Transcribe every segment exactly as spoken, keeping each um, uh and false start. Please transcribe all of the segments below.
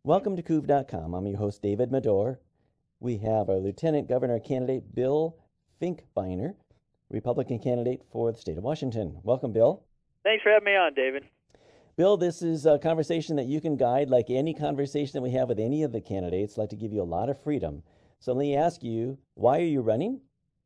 Welcome to Couve dot com. I'm your host, David Medor. We have our Lieutenant Governor candidate, Bill Finkbeiner, Republican candidate for the state of Washington. Welcome, Bill. Thanks for having me on, David. Bill, this is a conversation that you can guide like any conversation that we have with any of the candidates. I'd like to give you a lot of freedom. So let me ask you, why are you running?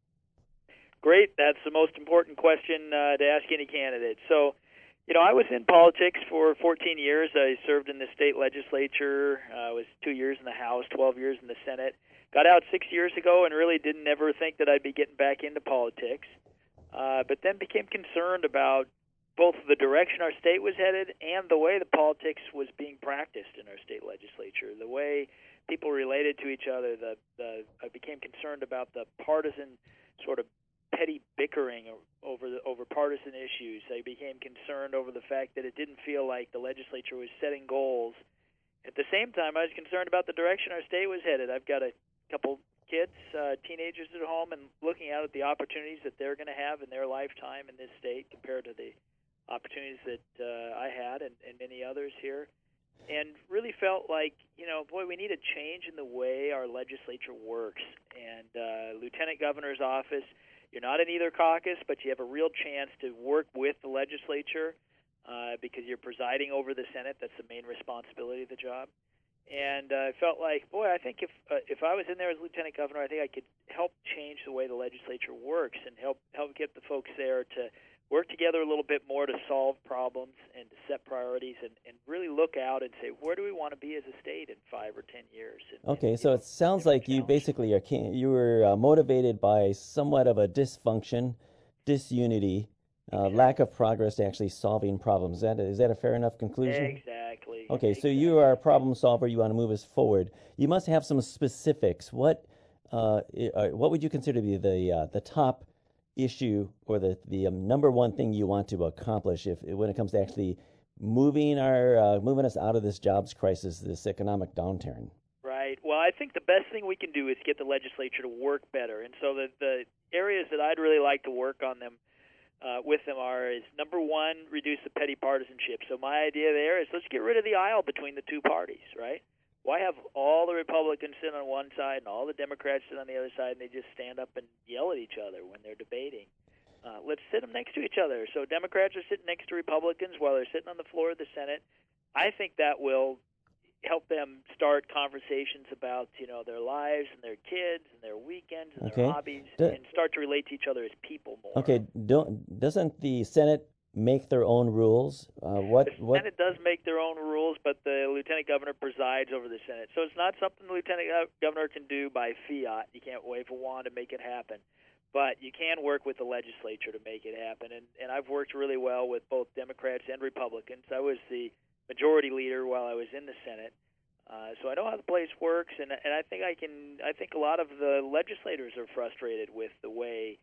Great. That's the most important question uh, to ask any candidate. So, you know, I was in politics for fourteen years. I served in the state legislature. I uh, was two years in the House, twelve years in the Senate. Got out six years ago and really didn't ever think that I'd be getting back into politics. Uh, but then became concerned about both the direction our state was headed and the way the politics was being practiced in our state legislature, the way people related to each other. The, the I became concerned about the partisan sort of petty bickering over the, over partisan issues. I became concerned over the fact that it didn't feel like the legislature was setting goals. At the same time, I was concerned about the direction our state was headed. I've got a couple kids, uh, teenagers at home, and looking out at the opportunities that they're going to have in their lifetime in this state compared to the opportunities that uh, I had and, and many others here, and really felt like, you know, boy, we need a change in the way our legislature works. And uh, Lieutenant Governor's office, you're not in either caucus, but you have a real chance to work with the legislature uh, because you're presiding over the Senate. That's the main responsibility of the job. And uh, I felt like, boy, I think if uh, if I was in there as Lieutenant Governor, I think I could help change the way the legislature works and help help get the folks there to work together a little bit more to solve problems and to set priorities and, and really look out and say, where do we want to be as a state in five or ten years? And, Okay, and, so know, it sounds like you basically are you were uh, motivated by somewhat of a dysfunction, disunity, uh, exactly. lack of progress to actually solving problems. Is that, is that a fair enough conclusion? Exactly. Okay, exactly. so you are a problem solver. You want to move us forward. You must have some specifics. What uh, what would you consider to be the uh, the top issue or the the um, number one thing you want to accomplish if when it comes to actually moving our uh, moving us out of this jobs crisis, this economic downturn? Right. Well, I think the best thing we can do is get the legislature to work better. And so the the areas that I'd really like to work on them uh, with them are is number one, reduce the petty partisanship. So my idea there is let's get rid of the aisle between the two parties. Right. Why have all the Republicans sit on one side and all the Democrats sit on the other side, and they just stand up and yell at each other when they're debating? Uh, let's sit them next to each other. So Democrats are sitting next to Republicans while they're sitting on the floor of the Senate. I think that will help them start conversations about, you know, their lives and their kids and their weekends and okay. their hobbies, Do, and start to relate to each other as people more. Okay. Don't doesn't the Senate make their own rules? Uh, what, the what? Senate does make their own rules, but the Lieutenant Governor presides over the Senate. So it's not something the Lieutenant Governor can do by fiat. You can't wave a wand to make it happen. But you can work with the legislature to make it happen. And, and I've worked really well with both Democrats and Republicans. I was the majority leader while I was in the Senate. Uh, so I know how the place works, and and I think I can. I think a lot of the legislators are frustrated with the way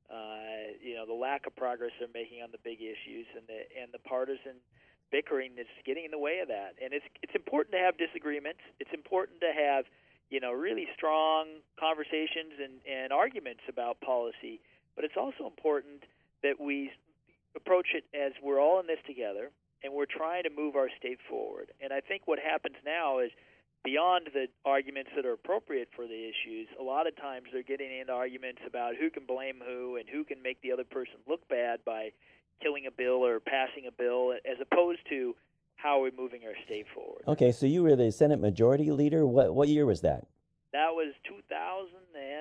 Uh, you know, the lack of progress they're making on the big issues, and the and the partisan bickering that's getting in the way of that. And it's it's important to have disagreements. It's important to have, you know, really strong conversations and, and arguments about policy. But it's also important that we approach it as we're all in this together, and we're trying to move our state forward. And I think what happens now is, beyond the arguments that are appropriate for the issues, a lot of times they're getting into arguments about who can blame who and who can make the other person look bad by killing a bill or passing a bill, as opposed to how we're moving our state forward. Okay, so you were the Senate Majority Leader. What what year was that? That was two thousand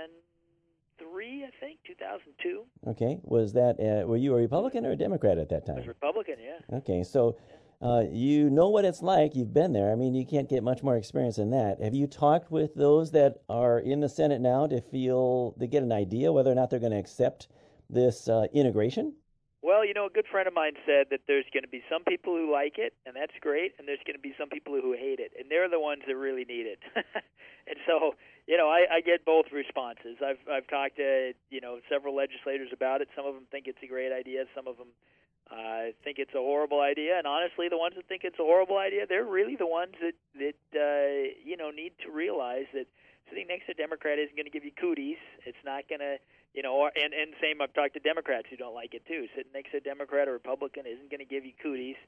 three, I think, two thousand two. Okay, was that uh, were you a Republican or a Democrat at that time? I was Republican, yeah. Okay, so. Uh, you know what it's like. You've been there. I mean, you can't get much more experience than that. Have you talked with those that are in the Senate now to feel, to get an idea whether or not they're going to accept this uh, integration? Well, you know, a good friend of mine said that there's going to be some people who like it, and that's great, and there's going to be some people who hate it, and they're the ones that really need it. And so, you know, I, I get both responses. I've I've talked to, you know, several legislators about it. Some of them think it's a great idea. Some of them I uh, think it's a horrible idea, and honestly, the ones that think it's a horrible idea, they're really the ones that that uh, you know need to realize that sitting next to a Democrat isn't going to give you cooties. It's not going to, you know, or, and and same. I've talked to Democrats who don't like it too. Sitting next to a Democrat or Republican isn't going to give you cooties.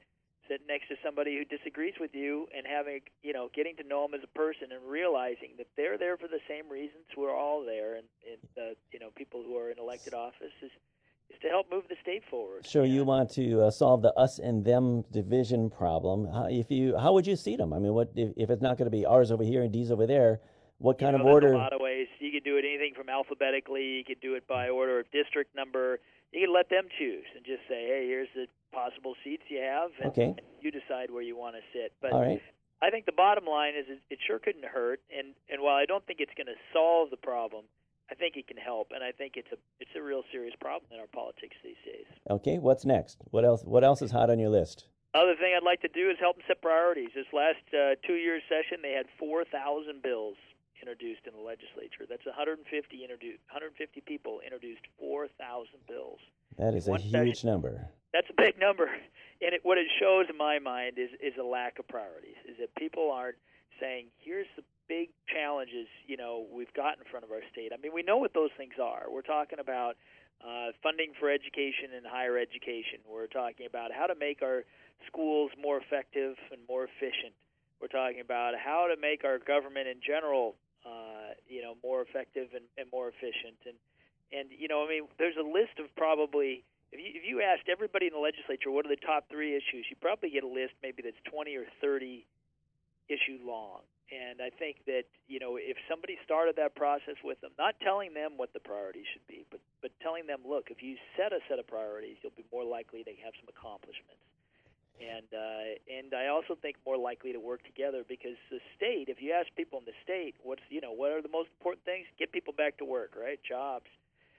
sitting next to somebody who disagrees with you and having, you know, getting to know them as a person and realizing that they're there for the same reasons we're all there, and, and uh, you know, people who are in elected office is, is to help move the state forward. So and, you want to uh, solve the us and them division problem. How, if you, how would you seat them? I mean, what if, if it's not going to be ours over here and D's over there? What kind you know, of order? There's a lot of ways. You could do it anything from alphabetically. You could do it by order of district number. You could let them choose and just say, hey, here's the possible seats you have, and, Okay. and you decide where you want to sit. But All right. I think the bottom line is it, it sure couldn't hurt, and, and while I don't think it's going to solve the problem, I think it can help, and I think it's a it's a real serious problem in our politics these days. Okay. What's next? What else? What else is hot on your list? Other thing I'd like to do is help them set priorities. This last uh, two-year session, they had four thousand bills introduced in the legislature. That's one hundred fifty introduced, one hundred fifty people introduced four thousand bills. That is a One huge session. number. That's a big number, and it, what it shows in my mind is is a lack of priorities. Is that people aren't saying, here's the big challenges, you know, we've got in front of our state. I mean, we know what those things are. We're talking about uh, funding for education and higher education. We're talking about how to make our schools more effective and more efficient. We're talking about how to make our government in general, uh, you know, more effective and, and more efficient. And, and, you know, I mean, there's a list of probably, if you, if you asked everybody in the legislature what are the top three issues, you probably get a list maybe that's twenty or thirty issue long. And I think that, you know, if somebody started that process with them, not telling them what the priorities should be, but, but telling them, look, if you set a set of priorities, you'll be more likely to have some accomplishments. And uh, and I also think more likely to work together, because the state, if you ask people in the state, what's you know what are the most important things? Get people back to work, right? Jobs.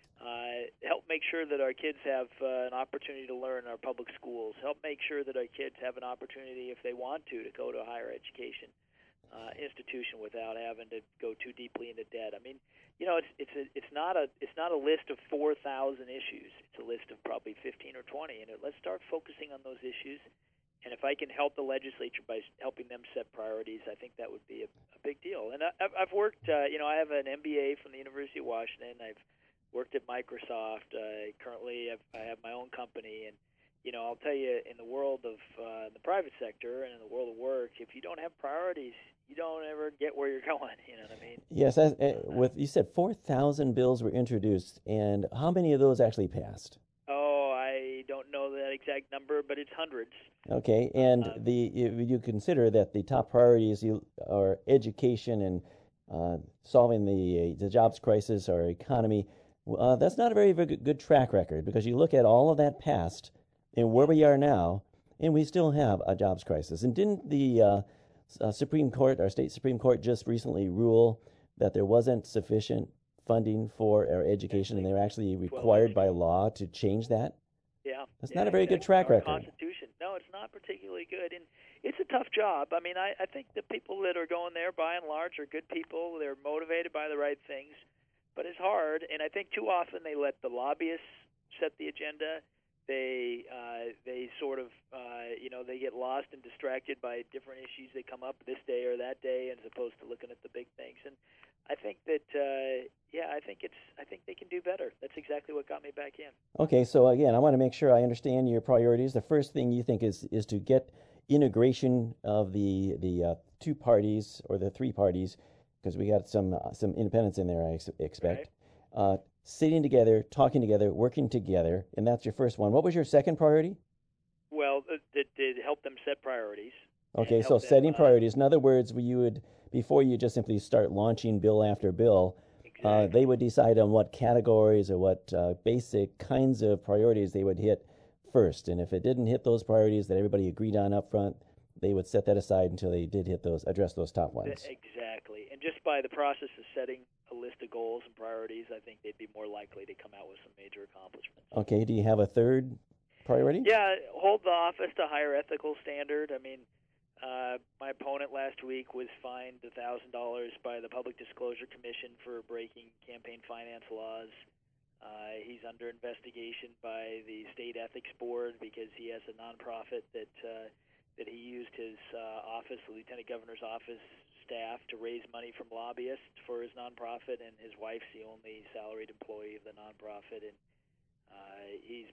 Uh, help make sure that our kids have uh, an opportunity to learn in our public schools. Help make sure that our kids have an opportunity, if they want to, to go to a higher education uh, institution without having to go too deeply into debt. I mean, you know, it's it's a, it's not a it's not a list of four thousand issues. It's a list of probably fifteen or twenty, and let's start focusing on those issues. And if I can help the legislature by helping them set priorities, I think that would be a, a big deal. And I, I've worked, uh, you know, I have an M B A from the University of Washington. I've worked at Microsoft. Uh, currently, I've, I have my own company. And, you know, I'll tell you, in the world of uh, the private sector and in the world of work, if you don't have priorities, you don't ever get where you're going. You know what I mean? Yes. As, uh, with you said four thousand bills were introduced, and how many of those actually passed? Oh, I don't know that exact number, but it's hundreds. Okay, and Uh, the you, you consider that the top priorities you, are education and uh, solving the the jobs crisis or economy. Uh, that's not a very, very good, good track record, because you look at all of that past and where we are now, and we still have a jobs crisis. And didn't the uh, uh, Supreme Court, our state Supreme Court, just recently rule that there wasn't sufficient funding for our education, and they're actually required by law to change that? Yeah, That's yeah, not a very good exactly. track Our record. Constitution. No, it's not particularly good, and it's a tough job. I mean, I, I think the people that are going there, by and large, are good people. They're motivated by the right things, but it's hard. And I think too often they let the lobbyists set the agenda. They uh, they sort of uh, you know they get lost and distracted by different issues that come up this day or that day, as opposed to looking at the big things. And I think that uh, yeah, I think it's I think they can do better. That's exactly what got me back in. Okay, so again, I want to make sure I understand your priorities. The first thing you think is is to get integration of the the uh, two parties or the three parties, because we got some uh, some independents in there, I ex- expect. Right. Uh, sitting together, talking together, working together, and that's your first one. What was your second priority? Well, to, to help them set priorities. Okay, so help them, setting uh, priorities. In other words, you would, before you just simply start launching bill after bill, Exactly. uh, they would decide on what categories or what uh, basic kinds of priorities they would hit first. And if it didn't hit those priorities that everybody agreed on up front, they would set that aside until they did hit those, address those top ones. Exactly. And just by the process of setting a list of goals and priorities, I think they'd be more likely to come out with some major accomplishments. Okay, do you have a third priority? Yeah, hold the office to higher ethical standard. I mean, uh, my opponent last week was fined one thousand dollars by the Public Disclosure Commission for breaking campaign finance laws. Uh, he's under investigation by the State Ethics Board because he has a nonprofit that uh, that he used his uh, office, the Lieutenant Governor's office staff, to raise money from lobbyists for his nonprofit, and his wife's the only salaried employee of the nonprofit, and uh, he's been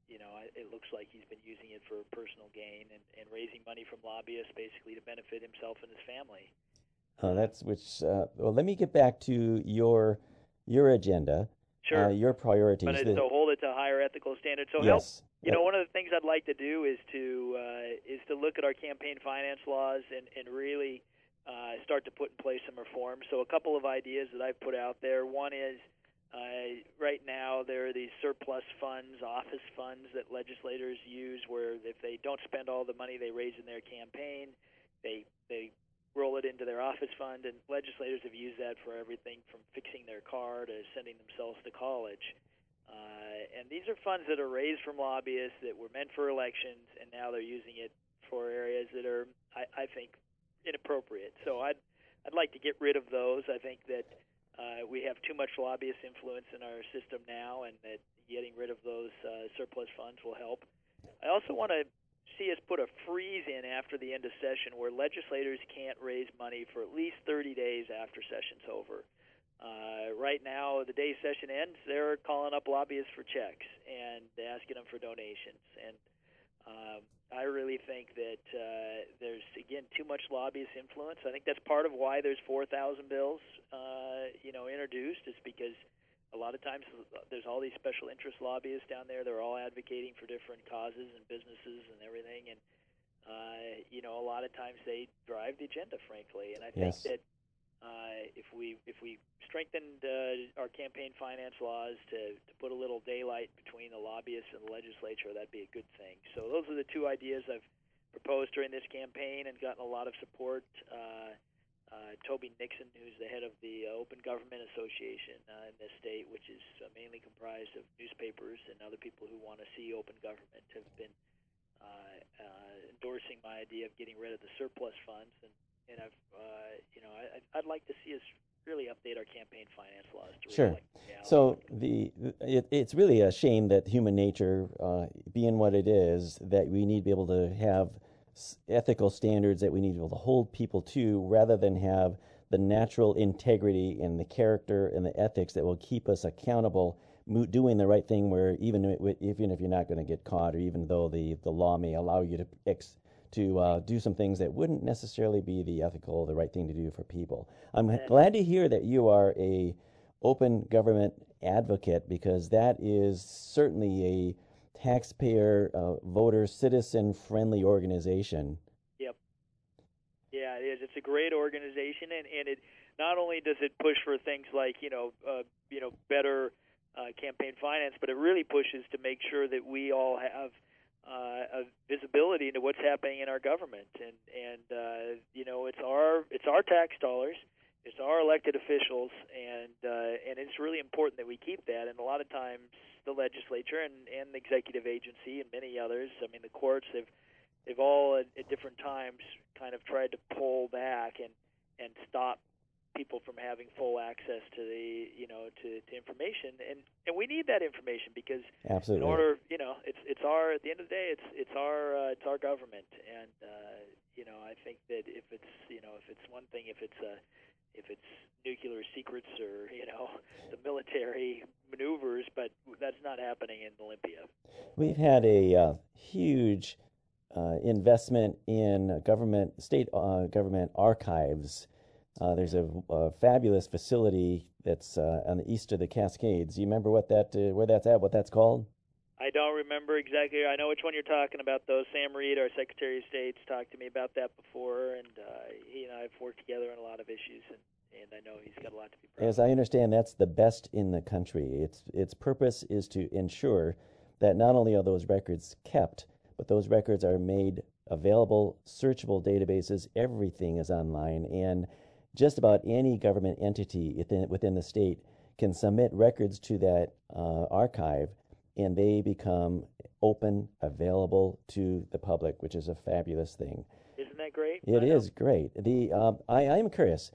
you know, it looks like he's been using it for personal gain and, and raising money from lobbyists basically to benefit himself and his family. Uh, that's which. Uh, well, let me get back to your your agenda, Sure. uh, your priorities. But The, so hold it to higher ethical standards. So help. yes. You know, one of the things I'd like to do is to uh, is to look at our campaign finance laws and and really uh, start to put in place some reforms. So a couple of ideas that I've put out there. One is uh, right now there are these surplus funds, office funds that legislators use, where if they don't spend all the money they raise in their campaign, they they roll it into their office fund, and legislators have used that for everything from fixing their car to sending themselves to college. Uh, and these are funds that are raised from lobbyists that were meant for elections, and now they're using it for areas that are, I, I think, inappropriate. So I'd I'd like to get rid of those. I think that uh, we have too much lobbyist influence in our system now, and that getting rid of those uh, surplus funds will help. I also want to see us put a freeze in after the end of session where legislators can't raise money for at least thirty days after session's over. Uh, right now, the day session ends, they're calling up lobbyists for checks and asking them for donations. And um, I really think that uh, there's, again, too much lobbyist influence. I think that's part of why there's four thousand bills, uh, you know, introduced, is because a lot of times there's all these special interest lobbyists down there. They're all advocating for different causes and businesses and everything. And, uh, you know, a lot of times they drive the agenda, frankly. And I think Yes. that uh, if we if we strengthened uh, our campaign finance laws to, to put a little daylight between the lobbyists and the legislature, that'd be a good thing. So those are the two ideas I've proposed during this campaign and gotten a lot of support. Uh, uh, Toby Nixon, who's the head of the uh, Open Government Association uh, in this state, which is uh, mainly comprised of newspapers and other people who want to see open government, have been uh, uh, endorsing my idea of getting rid of the surplus funds. And, and I've, uh, you know, I, I'd like to see us really update our campaign finance laws to Sure. reflect reality. So the it, it's really a shame that human nature, uh, being what it is, that we need to be able to have s- ethical standards that we need to be able to hold people to, rather than have the natural integrity and the character and the ethics that will keep us accountable, mo- doing the right thing. Where even if, even if you're not going to get caught, or even though the the law may allow you to ex, to uh, do some things that wouldn't necessarily be the ethical, the right thing to do for people. I'm Yeah. glad to hear that you are a open government advocate, because that is certainly a taxpayer, uh, voter, citizen-friendly organization. Yep. Yeah, it is. It's a great organization, and, and it not only does it push for things like you know uh, you know better uh, campaign finance, but it really pushes to make sure that we all have uh, a visibility into what's happening in our government, and and uh, you know it's our it's our tax dollars, it's our elected officials, and uh, and it's really important that we keep that. And a lot of times, the legislature and and the executive agency and many others, I mean the courts, have they've all at, at different times kind of tried to pull back and and stop people from having full access to the you know to, to information, and and we need that information, because Absolutely. in order you know it's it's our at the end of the day it's it's our uh, it's our government. And uh, you know I think that if it's you know if it's one thing if it's a if it's nuclear secrets or you know the military maneuvers, but that's not happening in Olympia. We've had a uh, huge uh, investment in government, state uh, government archives. Uh, there's a, a fabulous facility that's uh, on the east of the Cascades. Do you remember what that, uh, where that's at, what that's called? I don't remember exactly. I know which one you're talking about, though. Sam Reed, our Secretary of State's talked to me about that before, and uh, he and I have worked together on a lot of issues, and, and I know he's got a lot to be proud of. As I understand, that's the best in the country. Its its purpose is to ensure that not only are those records kept, but those records are made available, searchable databases. Everything is online, and just about any government entity within within the state can submit records to that uh, archive, and they become open, available to the public, which is a fabulous thing. Isn't that great? It is great. The um, I I am curious.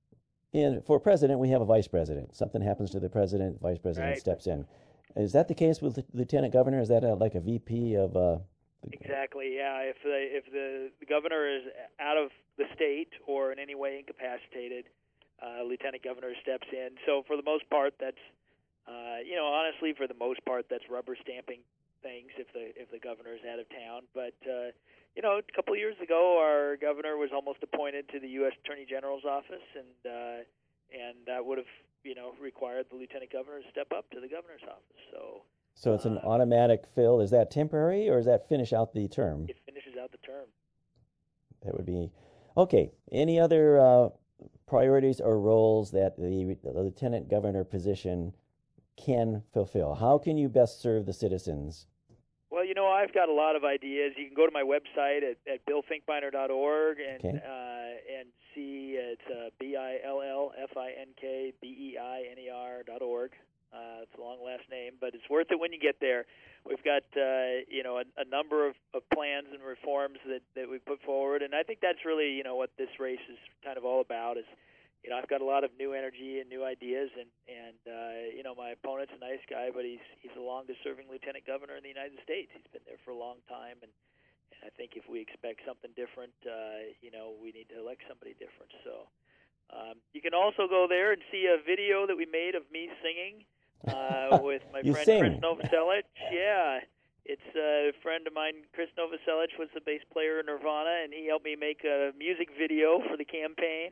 And for president, we have a vice president. Something happens to the president, vice president Right. steps in. Is that the case with the lieutenant governor? Is that a, like a V P of? Uh, Exactly. Yeah. If the if the, the governor is out of the state or in any way incapacitated, uh, lieutenant governor steps in. So for the most part, that's uh, you know honestly for the most part that's rubber stamping things if the if the governor is out of town. But uh, you know, a couple of years ago, our governor was almost appointed to the U S Attorney General's office, and uh, and that would have you know required the lieutenant governor to step up to the governor's office. So. So it's an uh, automatic fill. Is that temporary, or does that finish out the term? It finishes out the term. That would be okay. Any other uh, priorities or roles that the, the lieutenant governor position can fulfill? How can you best serve the citizens? Well, you know, I've got a lot of ideas. You can go to my website at, at bill finkbeiner dot org and Okay. uh, and see it's uh, B I L L F I N K B E I N E R dot org. Uh, it's a long last name, but it's worth it when you get there. We've got uh, you know a, a number of, of plans and reforms that, that we put forward, and I think that's really you know what this race is kind of all about. Is you know I've got a lot of new energy and new ideas, and and uh, you know my opponent's a nice guy, but he's he's the longest-serving lieutenant governor in the United States. He's been there for a long time, and, and I think if we expect something different, uh, you know we need to elect somebody different. So um, you can also go there and see a video that we made of me singing. Uh, with my You friend sing. Chris Novoselic. Yeah, it's a friend of mine. Chris Novoselic was the bass player in Nirvana, and he helped me make a music video for the campaign.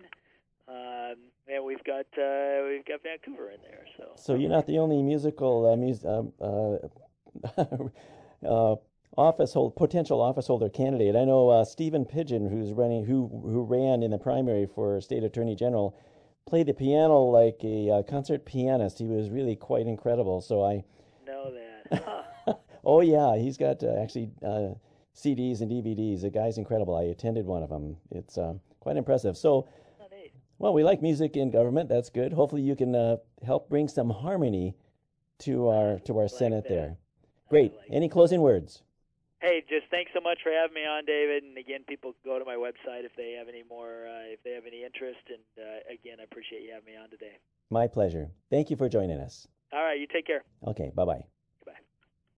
Um, and we've got uh, we've got Vancouver in there. So, So you're not the only musical uh, mus- um, uh, uh, office hold potential office holder candidate. I know uh, Stephen Pidgeon, who's running, who who ran in the primary for state attorney general, played the piano like a uh, concert pianist. He was really quite incredible. So I know that. Huh. oh yeah, he's got uh, actually uh, C Ds and D V Ds. The guy's incredible. I attended one of them. It's uh, quite impressive. So, Oh, neat. well, we like music in government. That's good. Hopefully, you can uh, help bring some harmony to our to our like Senate that. there. Great. like Any closing words? Hey, just thanks so much for having me on, David. And again, people can go to my website if they have any more, uh, if they have any interest. And uh, again, I appreciate you having me on today. My pleasure. Thank you for joining us. All right, you take care. Okay. Bye bye.